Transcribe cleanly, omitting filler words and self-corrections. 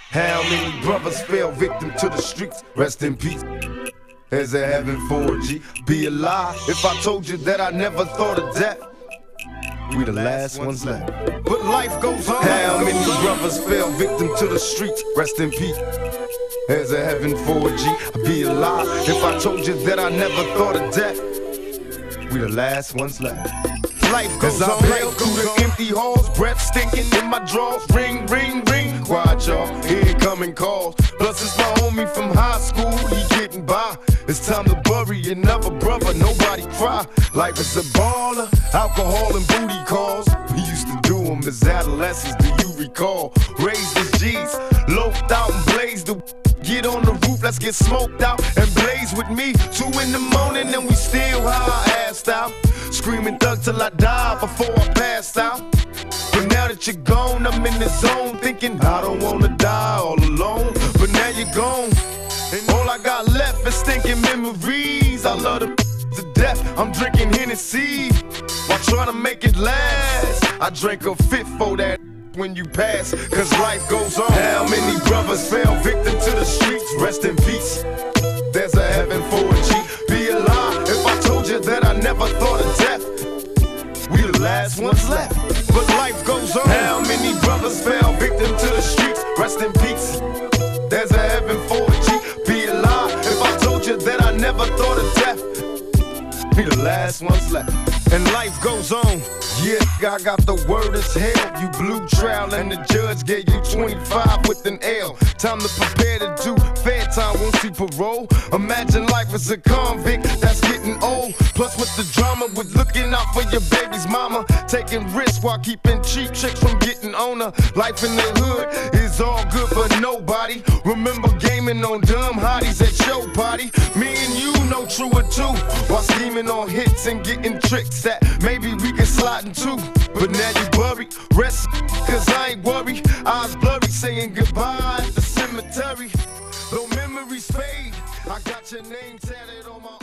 How many brothers fell victim to the streets? Rest in peace. There's a heaven for a G. Be a lie if I told you that I never thought of death. We the last ones left. But life goes on. How many brothers fell victim to the streets? Rest in peace. There's a heaven for a G. I'd be a lie if I told you that I never thought of death. We the last ones left. Life goes on. Life through the empty halls, breath stinking in my drawers. Ring, ring, ring. Quiet, y'all. Incoming calls. Plus it's my homie from high school. He getting by. It's time to bury another brother. Nobody cry. Life is a baller. Alcohol and booty calls. We used to do them as adolescents. Do you recall? Raised as G's, loped out and blazed the. Get on the roof, let's get smoked out and blaze with me. 2 in the morning and we still high, assed out. Screaming thug till I die before I pass out. But now that you're gone, I'm in the zone thinking I don't wanna die all alone. But now you're gone, and all I got left is stinking memories. I love the to death, I'm drinking Hennessy while trying to make it last. I drank a fifth for that when you pass, cause life goes on. How many brothers fell victim to the streets? Rest in peace. There's a heaven for a G. Be a lie if I told you that I never thought of death. We the last ones left, but life goes on. How many brothers fell victim to the streets? Rest in peace. There's a heaven for a G. Be a lie if I told you that I never thought of death. We the last ones left, and life goes on. Yeah, I got the word as hell. You blew trial and the judge gave you 25 with an L. Time to prepare to do fair time, won't see parole. Imagine life as a convict that's getting old. Plus with the drama, with looking out for your baby's mama. Taking risks while keeping cheap chicks from getting on her. Life in the hood is all good for nobody. Remember gaming on dumb hotties at your party. Me and you know true or two. While scheming on hits and getting tricks that maybe we can slide into. But now you worried, rest, cause I ain't worried. Eyes blurry, saying goodbye at the cemetery. Though memories fade, I got your name tatted on my